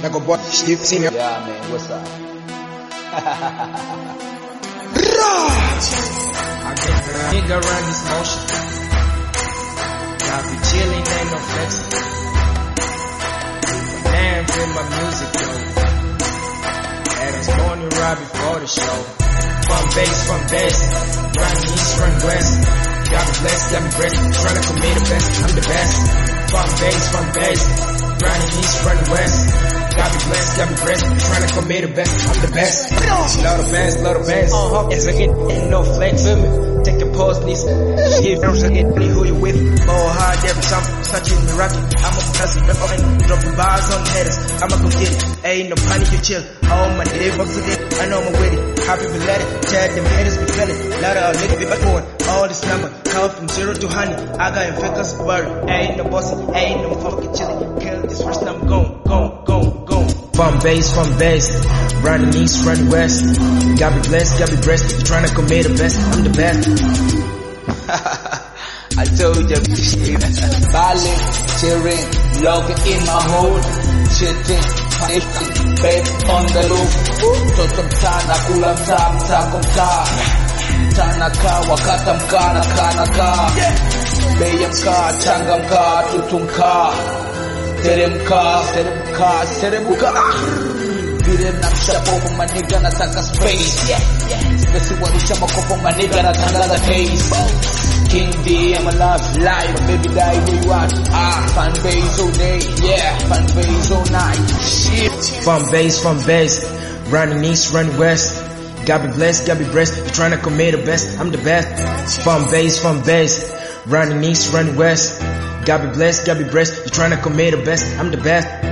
Like a boy, Steve Senior. Yeah, man, what's up? I get the nigga around this motion. Y'all be chillin', ain't no flexing. Man, feel my music, yo. Adams morning right before the show. From base, run east, run west. Got me blessed, got me blessed. Tryna commit the best, I'm the best. From base, run east, run west. Got me blessed, tryna commit the best, I'm the best. Love the bands, As I get ain't no flex with me. Take a pause, please. If I'm getting who you with, ball hard every time, touching me rocky. I'm a cousin, dropping bars on the headers. I'ma go get it, ain't no panic, you chill. All my day, fuck today, I know I'm with it. Happy belated, tell them haters be feeling. Lot of niggas be backward, all this number, count from 0 to 100. I got infections, worry, ain't no bossy, ain't no fucking chillin'. Kill this first time, go. From base, running east, running west. Got me blessed, tryna commit the best, I'm the best. I told you, balling, cheering, logging in my mode, chitting, babe on the loop. Toto mtana, kula mta kumta. Tana ka, wakata mka, naka. Beya mka, changa mka, tutumka. Teremka. Vile nakushapo maniga nataka space. Besi wanisha makopo maniga natangaza case. King D, I'm alive, live, baby die where you at. Fan base all day, yeah, fan base all night. Shit. From base, running east, running west. Got me blessed, you tryna commit the best, I'm the best. From base, running east, running west. Got me blessed, you tryna commit the best, I'm the best.